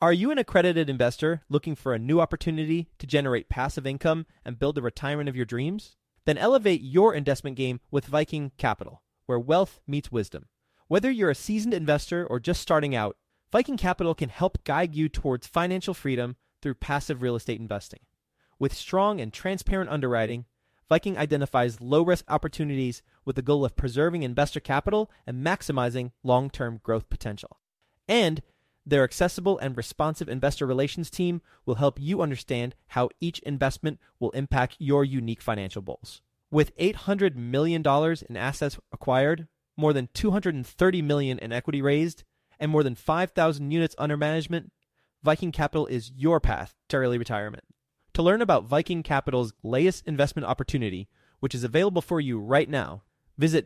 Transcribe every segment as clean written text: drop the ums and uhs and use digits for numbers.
Are you an accredited investor looking for a new opportunity to generate passive income and build the retirement of your dreams? Then elevate your investment game with Viking Capital, where wealth meets wisdom. Whether you're a seasoned investor or just starting out, Viking Capital can help guide you towards financial freedom through passive real estate investing. With strong and transparent underwriting, Viking identifies low-risk opportunities with the goal of preserving investor capital and maximizing long-term growth potential. And their accessible and responsive investor relations team will help you understand how each investment will impact your unique financial goals. With $800 million in assets acquired, more than $230 million in equity raised, and more than 5,000 units under management, Viking Capital is your path to early retirement. To learn about Viking Capital's latest investment opportunity, which is available for you right now, visit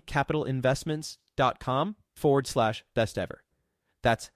vikingcapitalinvestments.com/best ever. That's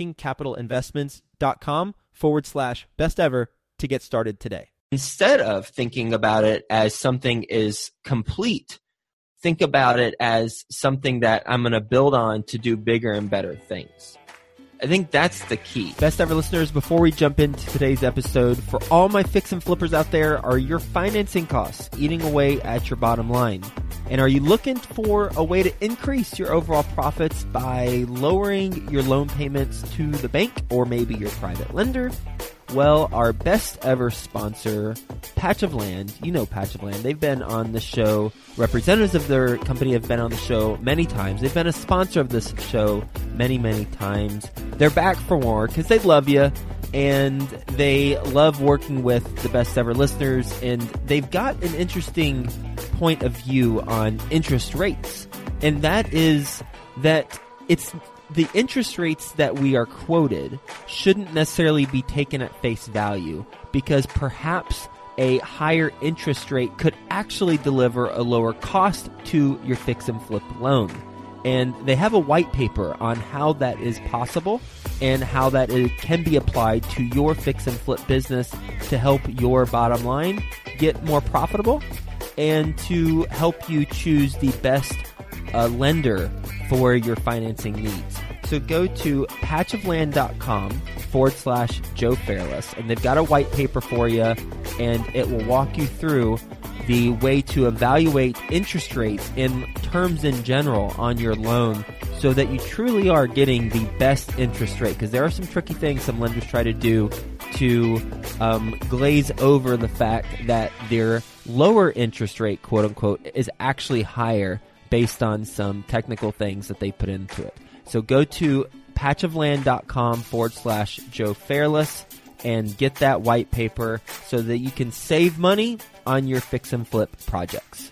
vikingcapitalinvestments.com/best ever to get started today. Instead of thinking about it as something is complete, think about it as something that I'm going to build on to do bigger and better things. I think that's the key. Best ever listeners, before we jump into today's episode, for all my fix and flippers out there, are your financing costs eating away at your bottom line? And are you looking for a way to increase your overall profits by lowering your loan payments to the bank or maybe your private lender? Well, our best ever sponsor, Patch of Land, you know Patch of Land, they've been on the show. Representatives of their company have been on the show many times. They've been a sponsor of this show many, many times. They're back for more because they love you and they love working with the best ever listeners, and they've got an interesting point of view on interest rates. And that is that it's the interest rates that we are quoted shouldn't necessarily be taken at face value, because perhaps a higher interest rate could actually deliver a lower cost to your fix and flip loan. And they have a white paper on how that is possible and how that can be applied to your fix and flip business to help your bottom line get more profitable and to help you choose the best lender for your financing needs. So go to patchofland.com/Joe Fairless, and they've got a white paper for you, and it will walk you through the way to evaluate interest rates in terms in general on your loan so that you truly are getting the best interest rate. Because there are some tricky things some lenders try to do to glaze over the fact that their lower interest rate, quote unquote, is actually higher based on some technical things that they put into it. So go to patchofland.com/Joe Fairless and get that white paper so that you can save money on your fix and flip projects.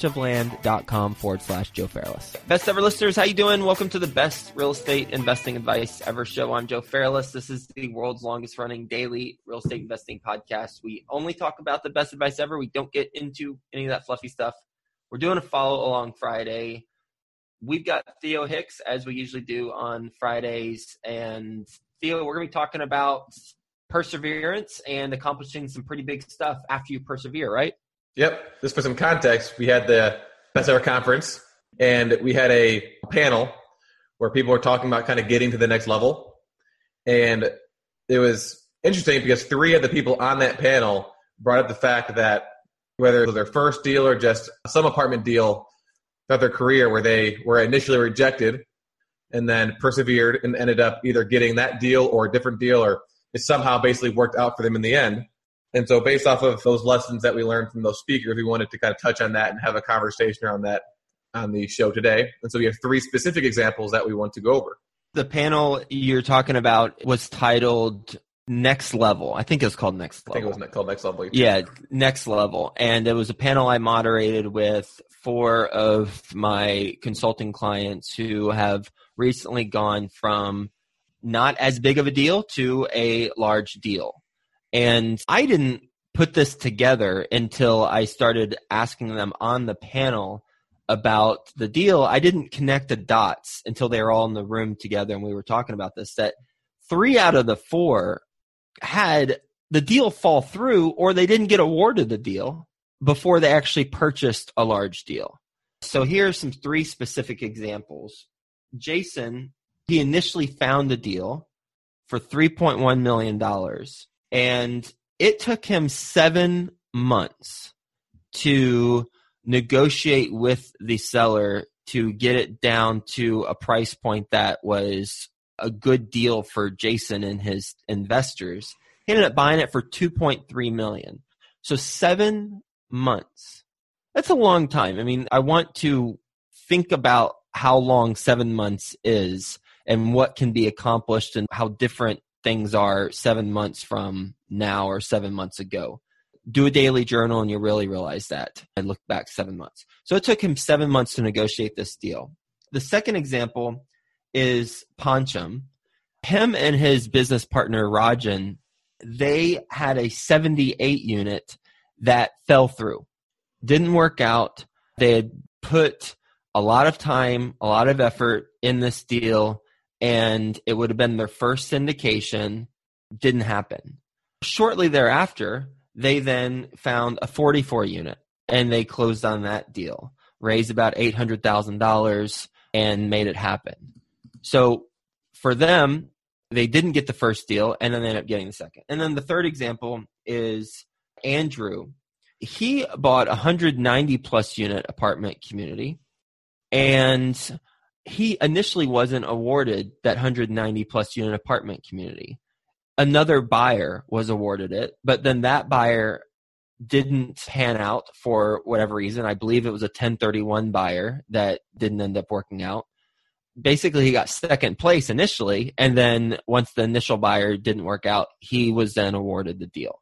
patchofland.com/Joe Fairless. Best ever listeners, how you doing? Welcome to the best real estate investing advice ever show. I'm Joe Fairless. This is the world's longest running daily real estate investing podcast. We only talk about the best advice ever. We don't get into any of that fluffy stuff. We're doing a follow along Friday. We've got Theo Hicks, as we usually do on Fridays. And Theo, we're going to be talking about perseverance and accomplishing some pretty big stuff after you persevere, right? Yep. Just for some context, we had the Best Ever Conference, and we had a panel where people were talking about kind of getting to the next level. And it was interesting because 3 of the people on that panel brought up the fact that whether it was their first deal or just some apartment deal throughout their career where they were initially rejected and then persevered and ended up either getting that deal or a different deal, or it somehow basically worked out for them in the end. And so based off of those lessons that we learned from those speakers, we wanted to kind of touch on that and have a conversation around that on the show today. And so we have 3 specific examples that we want to go over. The panel you're talking about was titled Next Level. I think it was called Next Level. I think it was called Next Level. Yeah, Next Level. And it was a panel I moderated with 4 of my consulting clients who have recently gone from not as big of a deal to a large deal. And I didn't put this together until I started asking them on the panel about the deal. I didn't connect the dots until they were all in the room together and we were talking about this, that 3 out of the 4 had the deal fall through, or they didn't get awarded the deal before they actually purchased a large deal. So here are some 3 specific examples. Jason, he initially found the deal for $3.1 million. And it took him 7 months to negotiate with the seller to get it down to a price point that was a good deal for Jason and his investors. He ended up buying it for $2.3 million. So 7 months. That's a long time. I mean, I want to think about how long 7 months is and what can be accomplished and how different things are 7 months from now or 7 months ago. Do a daily journal and you really realize that. I look back 7 months. So it took him 7 months to negotiate this deal. The second example is Pancham. Him and his business partner, Rajan, they had a 78 unit that fell through. Didn't work out. They had put a lot of time, a lot of effort in this deal, and it would have been their first syndication. Didn't happen. Shortly thereafter, they then found a 44 unit, and they closed on that deal, raised about $800,000, and made it happen. So for them, they didn't get the first deal, and then they ended up getting the second. And then the third example is Andrew. He bought a 190-plus unit apartment community, and he initially wasn't awarded that 190-plus unit apartment community. Another buyer was awarded it, but then that buyer didn't pan out for whatever reason. I believe it was a 1031 buyer that didn't end up working out. Basically, he got second place initially, and then once the initial buyer didn't work out, he was then awarded the deal.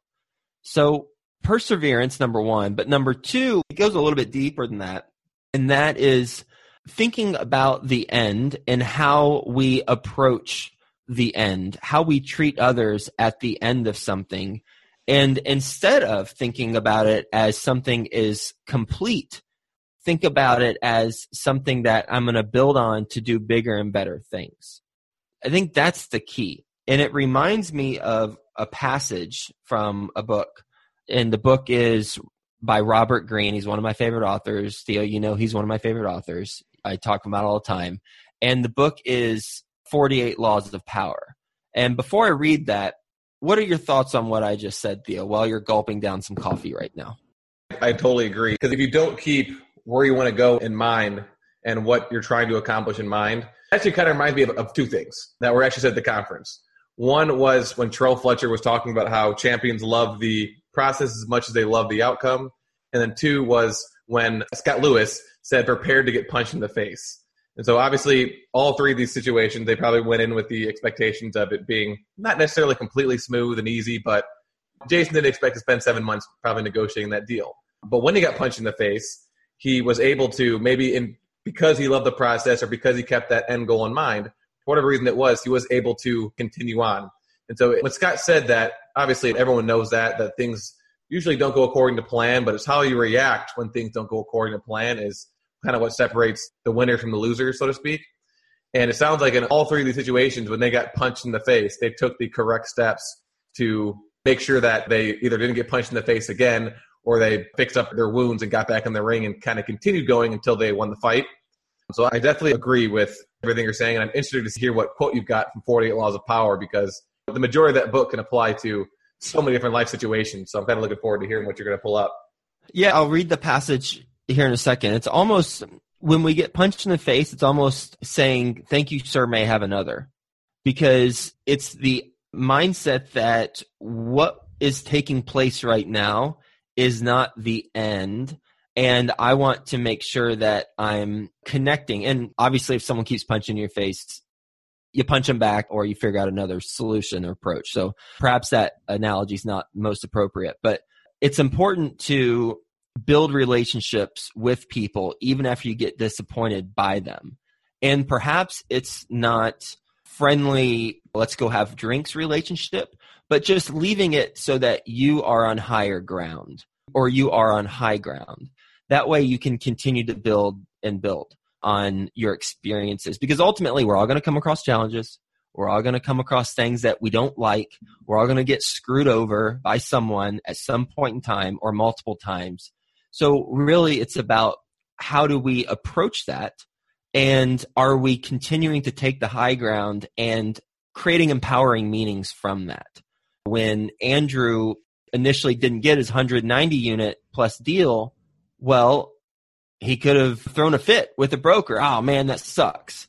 So perseverance, number one. But number two, it goes a little bit deeper than that, and that is thinking about the end and how we approach the end, how we treat others at the end of something. And instead of thinking about it as something is complete, think about it as something that I'm going to build on to do bigger and better things. I think that's the key. And it reminds me of a passage from a book. And the book is by Robert Greene. He's one of my favorite authors. Theo, you know he's one of my favorite authors. I talk about all the time. And the book is 48 Laws of Power. And before I read that, what are your thoughts on what I just said, Theo, while you're gulping down some coffee right now? I totally agree. Because if you don't keep where you want to go in mind and what you're trying to accomplish in mind, it actually kind of reminds me of two things that were actually said at the conference. One was when Terrell Fletcher was talking about how champions love the process as much as they love the outcome. And then two was when Scott Lewis said, prepared to get punched in the face. And so obviously all three of these situations, they probably went in with the expectations of it being not necessarily completely smooth and easy, but Jason didn't expect to spend 7 months probably negotiating that deal. But when he got punched in the face, he was able to because he loved the process or because he kept that end goal in mind, for whatever reason it was, he was able to continue on. And so when Scott said that, obviously everyone knows that things usually don't go according to plan, but it's how you react when things don't go according to plan is kind of what separates the winner from the loser, so to speak. And it sounds like in all three of these situations, when they got punched in the face, they took the correct steps to make sure that they either didn't get punched in the face again or they fixed up their wounds and got back in the ring and kind of continued going until they won the fight. So I definitely agree with everything you're saying, and I'm interested to hear what quote you've got from 48 Laws of Power, because the majority of that book can apply to so many different life situations. So I'm kind of looking forward to hearing what you're going to pull up. Yeah, I'll read the passage here in a second. It's almost, when we get punched in the face, it's almost saying, thank you, sir, may I have another. Because it's the mindset that what is taking place right now is not the end. And I want to make sure that I'm connecting. And obviously, if someone keeps punching your face, you punch them back or you figure out another solution or approach. So perhaps that analogy is not most appropriate, but it's important to build relationships with people even after you get disappointed by them. And perhaps it's not friendly, let's go have drinks relationship, but just leaving it so that you are on higher ground or you are on high ground. That way you can continue to build and build on your experiences, because ultimately we're all going to come across challenges. We're all going to come across things that we don't like. We're all going to get screwed over by someone at some point in time or multiple times. So really it's about how do we approach that, and are we continuing to take the high ground and creating empowering meanings from that. When Andrew initially didn't get his 190 unit plus deal, well, he could have thrown a fit with the broker. Oh man, that sucks.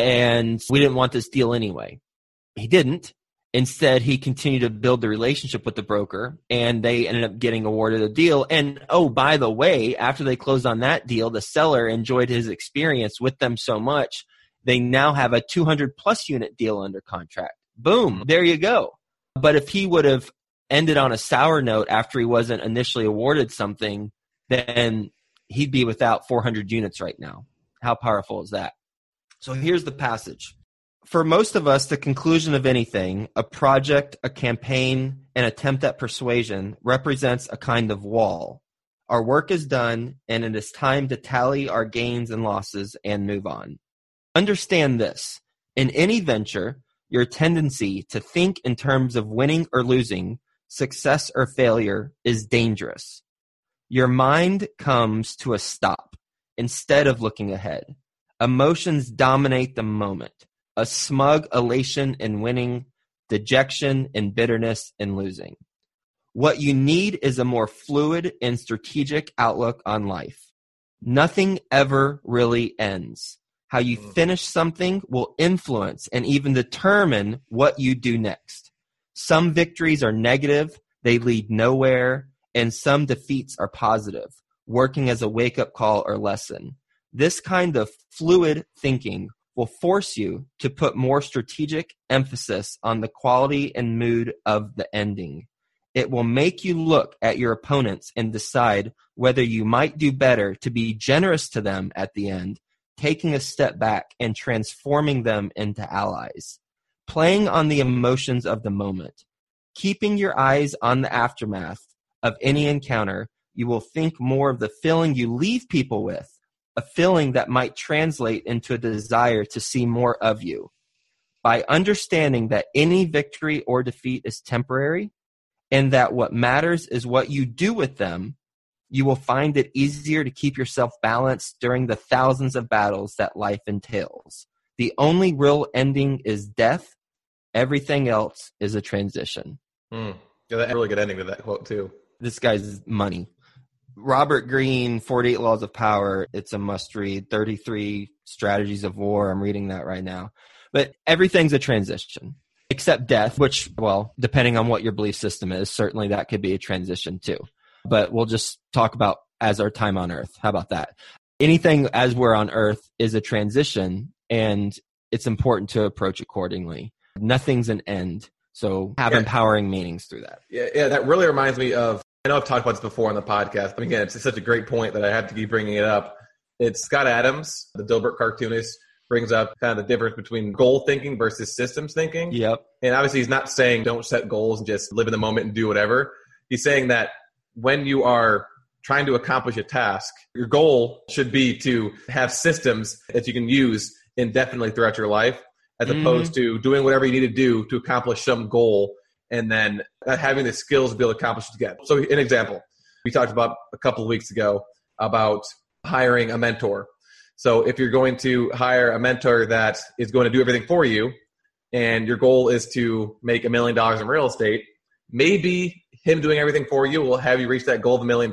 And we didn't want this deal anyway. He didn't. Instead, he continued to build the relationship with the broker, and they ended up getting awarded a deal. And oh, by the way, after they closed on that deal, the seller enjoyed his experience with them so much, they now have a 200 plus unit deal under contract. Boom, there you go. But if he would have ended on a sour note after he wasn't initially awarded something, then he'd be without 400 units right now. How powerful is that? So here's the passage. For most of us, the conclusion of anything, a project, a campaign, an attempt at persuasion, represents a kind of wall. Our work is done, and it is time to tally our gains and losses and move on. Understand this. In any venture, your tendency to think in terms of winning or losing, success or failure, is dangerous. Your mind comes to a stop instead of looking ahead. Emotions dominate the moment. A smug elation in winning, dejection and bitterness in losing. What you need is a more fluid and strategic outlook on life. Nothing ever really ends. How you finish something will influence and even determine what you do next. Some victories are negative, they lead nowhere, and some defeats are positive, working as a wake-up call or lesson. This kind of fluid thinking will force you to put more strategic emphasis on the quality and mood of the ending. It will make you look at your opponents and decide whether you might do better to be generous to them at the end, taking a step back and transforming them into allies. Playing on the emotions of the moment. Keeping your eyes on the aftermath of any encounter, you will think more of the feeling you leave people with, a feeling that might translate into a desire to see more of you. By understanding that any victory or defeat is temporary and that what matters is what you do with them, you will find it easier to keep yourself balanced during the thousands of battles that life entails. The only real ending is death. Everything else is a transition. Yeah, that's a really good ending to that quote too. This guy's money. Robert Greene, 48 Laws of Power. It's a must read. 33 Strategies of War. I'm reading that right now. But everything's a transition, except death, which, well, depending on what your belief system is, certainly that could be a transition too. But we'll just talk about as our time on earth. How about that? Anything as we're on earth is a transition, and it's important to approach accordingly. Nothing's an end. So have empowering meanings through that. Yeah, that really reminds me of, I know I've talked about this before on the podcast, but again, it's such a great point that I have to keep bringing it up. It's Scott Adams, the Dilbert cartoonist, brings up kind of the difference between goal thinking versus systems thinking. Yep. And obviously he's not saying don't set goals and just live in the moment and do whatever. He's saying that when you are trying to accomplish a task, your goal should be to have systems that you can use indefinitely throughout your life, as opposed to doing whatever you need to do to accomplish some goal and then not having the skills to be able to accomplish it again. So an example, we talked about a couple of weeks ago about hiring a mentor. So if you're going to hire a mentor that is going to do everything for you and your goal is to make $1 million in real estate, maybe him doing everything for you will have you reach that goal of $1 million.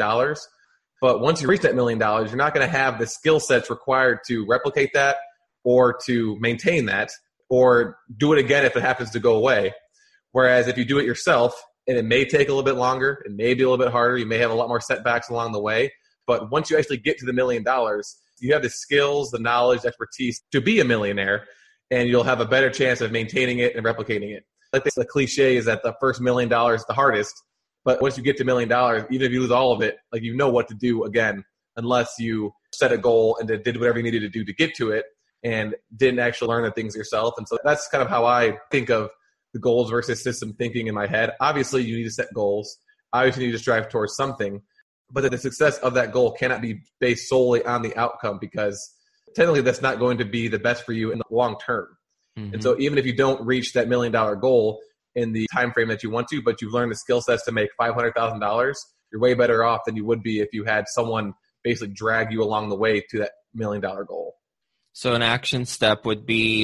But once you reach that $1 million, you're not going to have the skill sets required to replicate that or to maintain that or do it again if it happens to go away. Whereas if you do it yourself, and it may take a little bit longer, it may be a little bit harder, you may have a lot more setbacks along the way, but once you actually get to the $1 million, you have the skills, the knowledge, expertise to be a millionaire, and you'll have a better chance of maintaining it and replicating it. Like the cliche is that the first $1 million is the hardest, but once you get to $1 million, even if you lose all of it, like you know what to do again, unless you set a goal and did whatever you needed to do to get to it and didn't actually learn the things yourself. And so that's kind of how I think of the goals versus system thinking in my head. Obviously, you need to set goals. Obviously, you need to strive towards something. But that the success of that goal cannot be based solely on the outcome, because technically that's not going to be the best for you in the long term. And so even if you don't reach that $1 million goal in the time frame that you want to, but you've learned the skill sets to make $500,000, you're way better off than you would be if you had someone basically drag you along the way to that $1 million goal. So an action step would be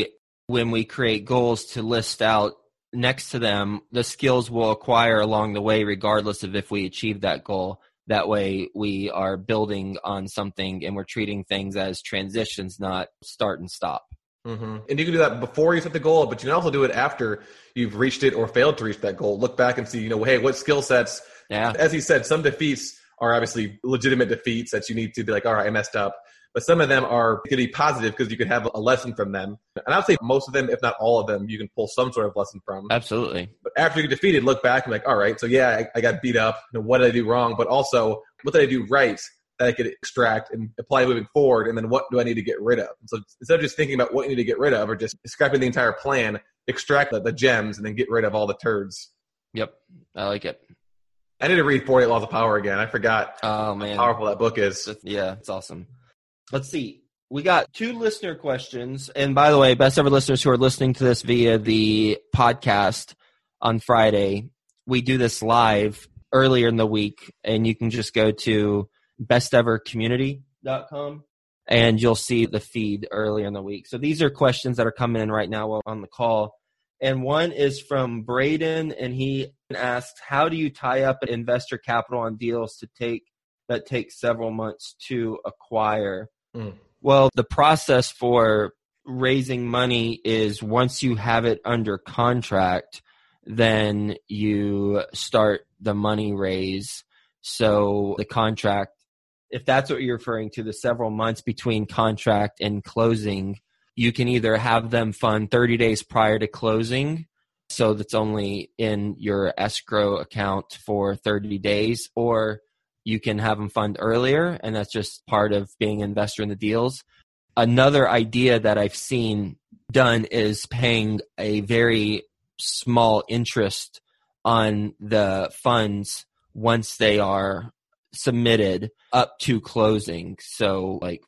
when we create goals to list out next to them, the skills we'll acquire along the way, regardless of if we achieve that goal. That way we are building on something and we're treating things as transitions, not start and stop. Mm-hmm. And you can do that before you set the goal, but you can also do it after you've reached it or failed to reach that goal. Look back and see, hey, what skill sets, as he said, some defeats are obviously legitimate defeats that you need to be like, all right, I messed up. But some of them are going to be positive because you could have a lesson from them. And I would say most of them, if not all of them, you can pull some sort of lesson from. Absolutely. But after you're defeated, look back and be like, all right, so yeah, I got beat up. What did I do wrong? But also, what did I do right that I could extract and apply moving forward? And then what do I need to get rid of? And so instead of just thinking about what you need to get rid of or just scrapping the entire plan, extract the gems and then get rid of all the turds. Yep. I like it. I need to read 48 Laws of Power again. I forgot how powerful that book is. Yeah, it's awesome. Let's see. We got 2 listener questions. And by the way, best ever listeners who are listening to this via the podcast on Friday, we do this live earlier in the week. And you can just go to bestevercommunity.com and you'll see the feed earlier in the week. So these are questions that are coming in right now while on the call. And one is from Braden, and he asked, how do you tie up investor capital on deals that take several months to acquire? Well, the process for raising money is once you have it under contract, then you start the money raise. So the contract, if that's what you're referring to, the several months between contract and closing, you can either have them fund 30 days prior to closing, so that's only in your escrow account for 30 days, or you can have them fund earlier, and that's just part of being an investor in the deals. Another idea that I've seen done is paying a very small interest on the funds once they are submitted up to closing. So like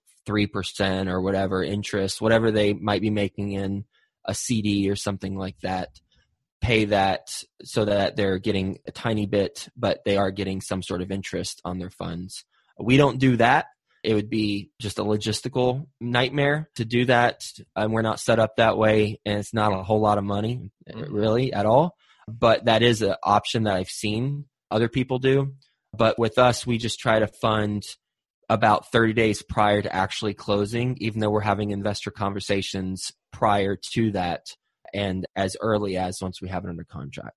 3% or whatever interest, whatever they might be making in a CD or something like that. Pay that so that they're getting a tiny bit, but they are getting some sort of interest on their funds. We don't do that. It would be just a logistical nightmare to do that. And we're not set up that way. And it's not a whole lot of money really at all. But that is an option that I've seen other people do. But with us, we just try to fund about 30 days prior to actually closing, even though we're having investor conversations prior to that. And as early as once we have it under contract.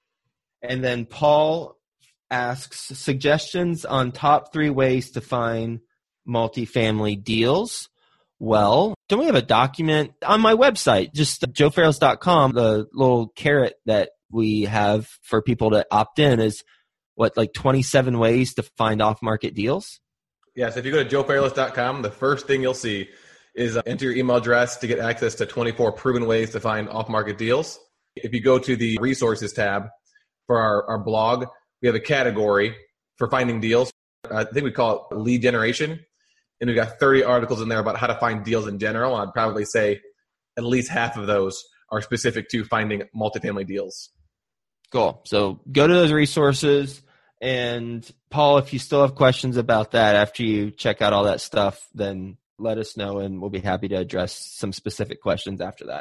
And then Paul asks suggestions on top 3 ways to find multifamily deals. Well, don't we have a document on my website, just joefairless.com, the little carrot that we have for people to opt in is like 27 ways to find off-market deals? Yeah, so if you go to joefairless.com, the first thing you'll see is enter your email address to get access to 24 proven ways to find off-market deals. If you go to the resources tab for our blog, we have a category for finding deals. I think we call it lead generation. And we've got 30 articles in there about how to find deals in general. I'd probably say at least half of those are specific to finding multifamily deals. Cool. So go to those resources. And Paul, if you still have questions about that after you check out all that stuff, then let us know and we'll be happy to address some specific questions after that.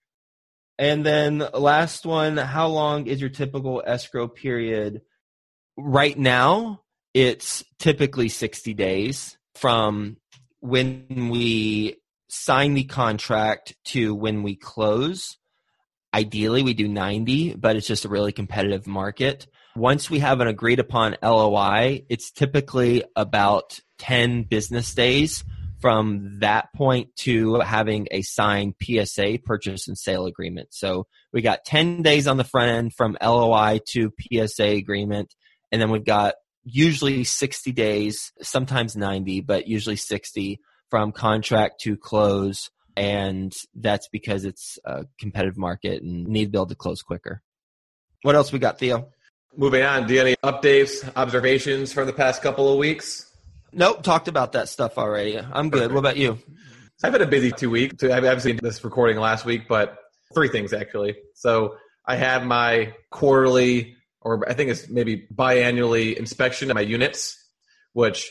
And then last one, how long is your typical escrow period? Right now, it's typically 60 days from when we sign the contract to when we close. Ideally, we do 90, but it's just a really competitive market. Once we have an agreed upon LOI, it's typically about 10 business days from that point to having a signed PSA, purchase and sale agreement. So we got 10 days on the front end from LOI to PSA agreement. And then we've got usually 60 days, sometimes 90, but usually 60 from contract to close. And that's because it's a competitive market and need to be able to close quicker. What else we got, Theo? Moving on, do you have any updates, observations from the past couple of weeks? Nope, talked about that stuff already. I'm good. What about you? I've had a busy 2 weeks. I've obviously did this recording last week, but 3 things actually. So I had my quarterly, or I think it's maybe biannually inspection of my units, which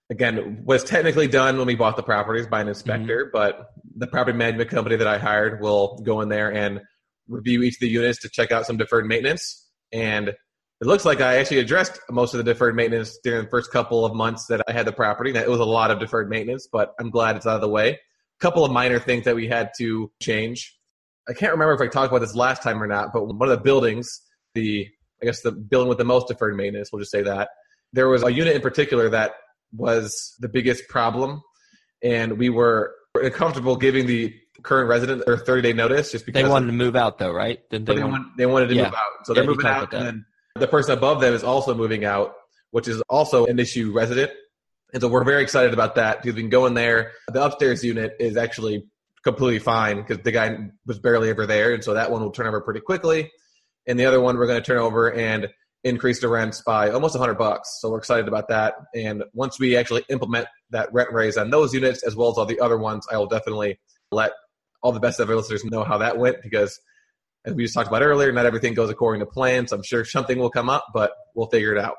again, was technically done when we bought the properties by an inspector, but the property management company that I hired will go in there and review each of the units to check out some deferred maintenance. And it looks like I actually addressed most of the deferred maintenance during the first couple of months that I had the property. It was a lot of deferred maintenance, but I'm glad it's out of the way. A couple of minor things that we had to change. I can't remember if I talked about this last time or not, but one of the buildings, the building with the most deferred maintenance, we'll just say that, there was a unit in particular that was the biggest problem, and we were uncomfortable giving the current resident their 30-day notice just because they wanted to move out, though, right? They wanted to move out. So they're moving out, and then the person above them is also moving out, which is also an issue resident. And so we're very excited about that because we can go in there. The upstairs unit is actually completely fine because the guy was barely ever there, and so that one will turn over pretty quickly. And the other one we're going to turn over and increase the rents by almost $100. So we're excited about that. And once we actually implement that rent raise on those units as well as all the other ones, I will definitely let all the best ever listeners know how that went because, as we just talked about earlier, not everything goes according to plan. So I'm sure something will come up, but we'll figure it out.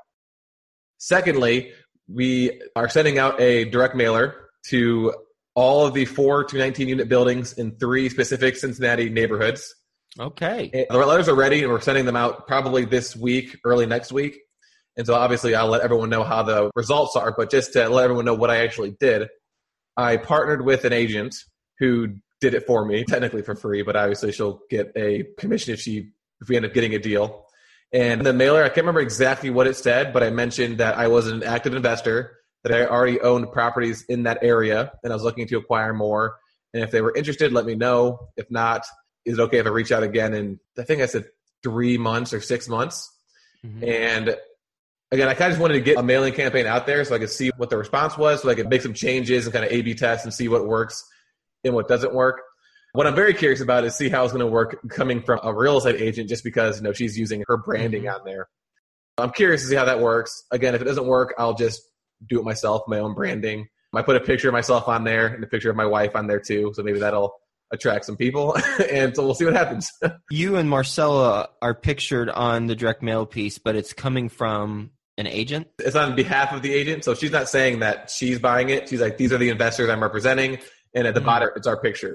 Secondly, we are sending out a direct mailer to all of the 4 to 19 unit buildings in 3 specific Cincinnati neighborhoods. Okay. And the letters are ready, and we're sending them out probably this week, early next week. And so obviously I'll let everyone know how the results are, but just to let everyone know what I actually did, I partnered with an agent who did it for me, technically for free, but obviously she'll get a commission if we end up getting a deal. And the mailer, I can't remember exactly what it said, but I mentioned that I was an active investor, that I already owned properties in that area, and I was looking to acquire more. And if they were interested, let me know. If not, is it okay if I reach out again in, I think I said 3 months or 6 months? Mm-hmm. And again, I kind of just wanted to get a mailing campaign out there so I could see what the response was, so I could make some changes and kind of A/B test and see what works and what doesn't work. What I'm very curious about is see how it's going to work coming from a real estate agent just because she's using her branding on there. I'm curious to see how that works. Again, if it doesn't work, I'll just do it myself, my own branding. I put a picture of myself on there and a picture of my wife on there too, so maybe that'll attract some people, and so we'll see what happens. You and Marcella are pictured on the direct mail piece, but it's coming from an agent? It's on behalf of the agent, so she's not saying that she's buying it. She's like, these are the investors I'm representing, and at the bottom, it's our picture.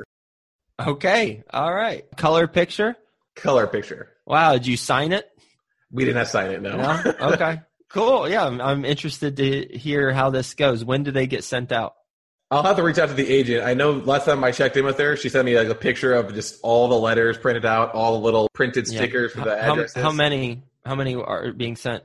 Okay, all right. Color picture? Color picture. Wow, did you sign it? We did not sign it, no. Okay, cool. Yeah, I'm interested to hear how this goes. When do they get sent out? I'll have to reach out to the agent. I know last time I checked in with her, she sent me like a picture of just all the letters printed out, all the little printed stickers for the addresses. How many are being sent?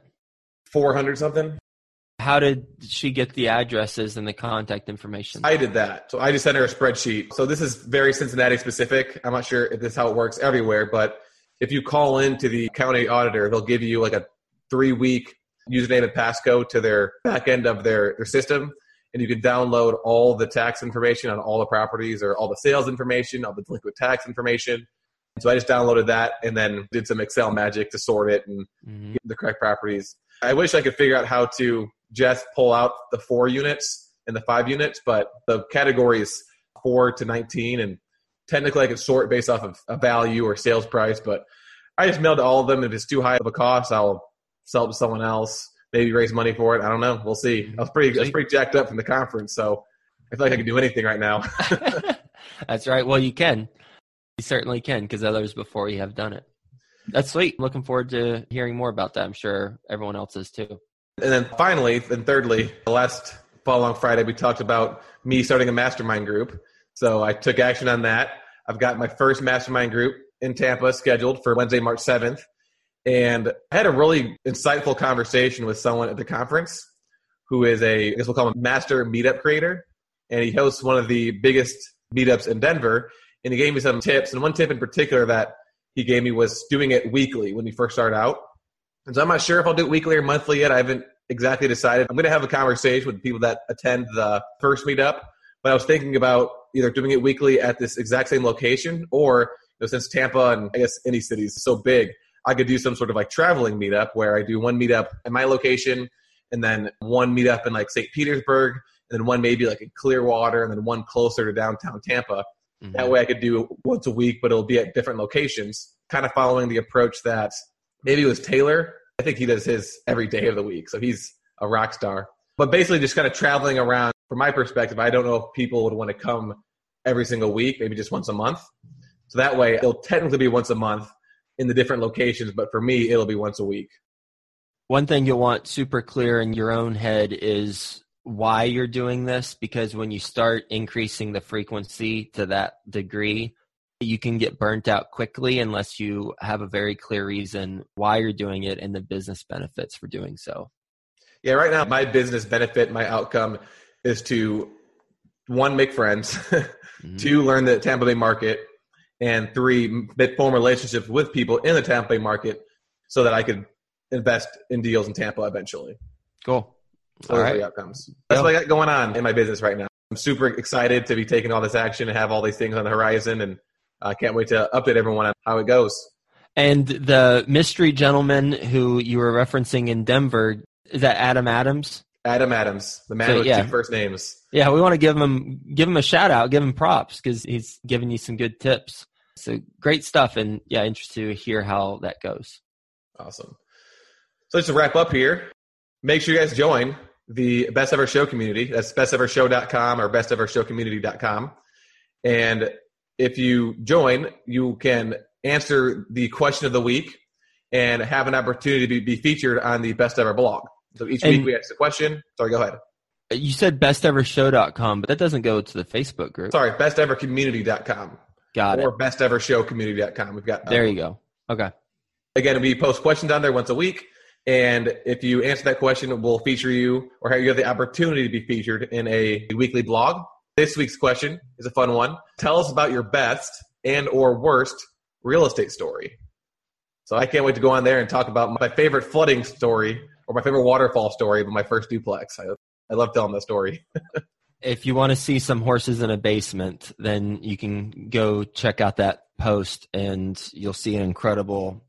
400 something. How did she get the addresses and the contact information? I did that. So I just sent her a spreadsheet. So this is very Cincinnati specific. I'm not sure if this is how it works everywhere, but if you call in to the county auditor, they'll give you like a 3-week username and passcode to their back end of their system. And you can download all the tax information on all the properties or all the sales information, all the delinquent tax information. So I just downloaded that and then did some Excel magic to sort it and get the correct properties. I wish I could figure out how to just pull out the 4 units and the 5 units, but the category is 4 to 19, and technically I could sort based off of a value or sales price, but I just mailed to all of them. If it's too high of a cost, I'll sell it to someone else. Maybe raise money for it. I don't know. We'll see. I was pretty jacked up from the conference, so I feel like I can do anything right now. That's right. Well, you can. You certainly can, because others before you have done it. That's sweet. Looking forward to hearing more about that. I'm sure everyone else is too. And then finally, and thirdly, the last following Friday, we talked about me starting a mastermind group. So I took action on that. I've got my first mastermind group in Tampa scheduled for Wednesday, March 7th. And I had a really insightful conversation with someone at the conference who is I guess we'll call him a master meetup creator. And he hosts one of the biggest meetups in Denver. And he gave me some tips. And one tip in particular that he gave me was doing it weekly when you first start out. And so I'm not sure if I'll do it weekly or monthly yet. I haven't exactly decided. I'm going to have a conversation with people that attend the first meetup. But I was thinking about either doing it weekly at this exact same location or since Tampa and I guess any city is so big, I could do some sort of like traveling meetup where I do one meetup at my location and then one meetup in like St. Petersburg and then one maybe like in Clearwater and then one closer to downtown Tampa. Mm-hmm. That way I could do once a week, but it'll be at different locations, kind of following the approach that maybe it was Taylor. I think he does his every day of the week. So he's a rock star. But basically just kind of traveling around. From my perspective, I don't know if people would want to come every single week, maybe just once a month. So that way it'll technically be once a month in the different locations, but for me, it'll be once a week. One thing you'll want super clear in your own head is why you're doing this, because when you start increasing the frequency to that degree, you can get burnt out quickly unless you have a very clear reason why you're doing it and the business benefits for doing so. Yeah, right now, my business benefit, my outcome is to, 1, make friends, 2, learn the Tampa Bay market, and 3, form relationships with people in the Tampa Bay market so that I could invest in deals in Tampa eventually. Cool. So those are the outcomes. That's what I got going on in my business right now. I'm super excited to be taking all this action and have all these things on the horizon, and I can't wait to update everyone on how it goes. And the mystery gentleman who you were referencing in Denver, is that Adam Adams? Adam Adams, the man with 2 first names. Yeah, we want to give him a shout out, give him props because he's giving you some good tips. So great stuff, and yeah, interested to hear how that goes. Awesome. So just to wrap up here, make sure you guys join the Best Ever Show community. That's bestevershow.com or bestevershowcommunity.com. And if you join, you can answer the question of the week and have an opportunity to be featured on the Best Ever blog. So each week we ask a question. Sorry, go ahead. You said bestevershow.com, but that doesn't go to the Facebook group. Sorry, bestevercommunity.com. Got it. Or bestevershowcommunity.com. We've got there you go. Okay. Again, we post questions on there once a week. And if you answer that question, we'll feature you or you have the opportunity to be featured in a weekly blog. This week's question is a fun one. Tell us about your best and or worst real estate story. So I can't wait to go on there and talk about my favorite flooding story or my favorite waterfall story of my first duplex. I love telling that story. If you want to see some horses in a basement, then you can go check out that post and you'll see an incredible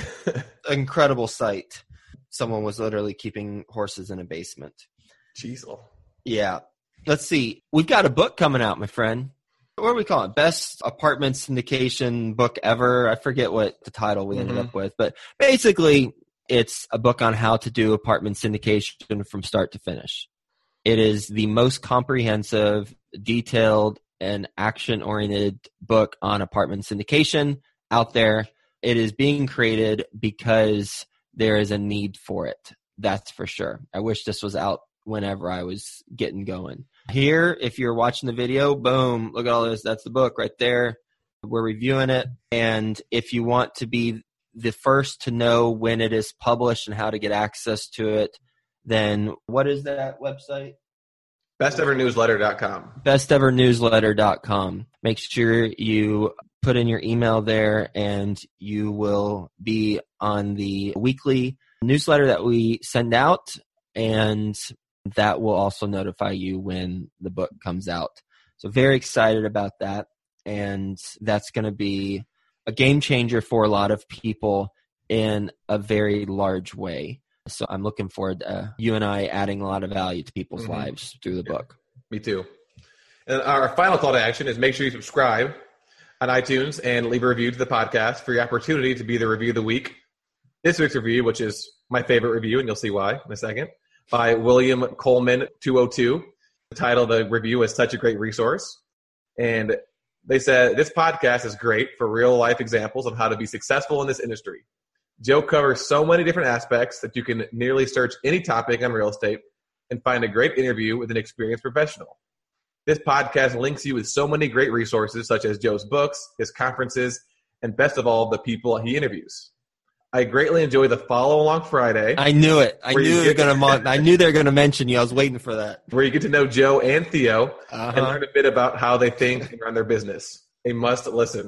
sight. Someone was literally keeping horses in a basement. Jeez. Yeah. Let's see. We've got a book coming out, my friend. What do we call it? Best apartment syndication book ever. I forget what the title we ended up with, but basically it's a book on how to do apartment syndication from start to finish. It is the most comprehensive, detailed, and action-oriented book on apartment syndication out there. It is being created because there is a need for it. That's for sure. I wish this was out whenever I was getting going. Here, if you're watching the video, boom, look at all this. That's the book right there. We're reviewing it. And if you want to be the first to know when it is published and how to get access to it, then what is that website? BestEverNewsletter.com. BestEverNewsletter.com. Make sure you put in your email there and you will be on the weekly newsletter that we send out, and that will also notify you when the book comes out. So very excited about that, and that's going to be a game changer for a lot of people in a very large way. So I'm looking forward to you and I adding a lot of value to people's lives through the book. Me too. And our final call to action is make sure you subscribe on iTunes and leave a review to the podcast for your opportunity to be the review of the week. This week's review, which is my favorite review, and you'll see why in a second, by William Coleman 202. The title of the review is Such a Great Resource. And they said, this podcast is great for real life examples of how to be successful in this industry. Joe covers so many different aspects that you can nearly search any topic on real estate and find a great interview with an experienced professional. This podcast links you with so many great resources such as Joe's books, his conferences, and best of all, the people he interviews. I greatly enjoy the Follow Along Friday. I knew it. I knew they were going to mention you. I was waiting for that. Where you get to know Joe and Theo and learn a bit about how they think and run their business. A must listen.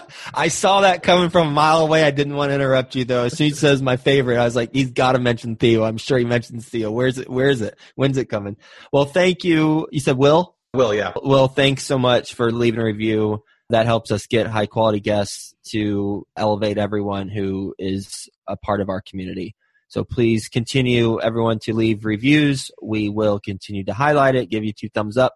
I saw that coming from a mile away. I didn't want to interrupt you, though. As soon as he says my favorite, I was like, he's got to mention Theo. I'm sure he mentions Theo. Where is it? When's it coming? Well, thank you. You said Will? Will, yeah. Will, thanks so much for leaving a review. That helps us get high-quality guests to elevate everyone who is a part of our community. So please continue, everyone, to leave reviews. We will continue to highlight it, give you 2 thumbs up,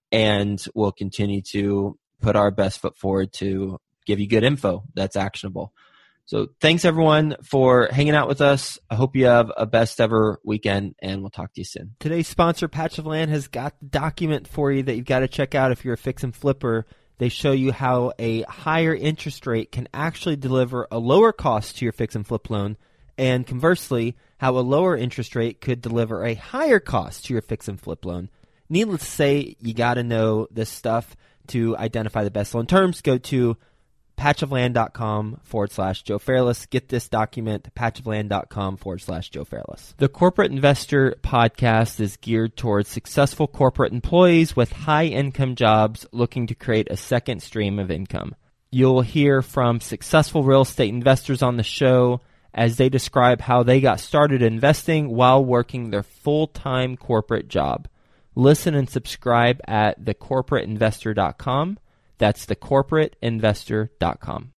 and we'll continue to put our best foot forward to give you good info that's actionable. So thanks everyone for hanging out with us. I hope you have a best ever weekend, and we'll talk to you soon. Today's sponsor, Patch of Land, has got the document for you that you've got to check out if you're a fix and flipper. They show you how a higher interest rate can actually deliver a lower cost to your fix and flip loan, and conversely, how a lower interest rate could deliver a higher cost to your fix and flip loan. Needless to say, you got to know this stuff to identify the best loan terms. Go to patchofland.com/Joe Fairless. Get this document, patchofland.com/Joe Fairless. The Corporate Investor Podcast is geared towards successful corporate employees with high-income jobs looking to create a second stream of income. You'll hear from successful real estate investors on the show as they describe how they got started investing while working their full-time corporate job. Listen and subscribe at thecorporateinvestor.com. That's thecorporateinvestor.com.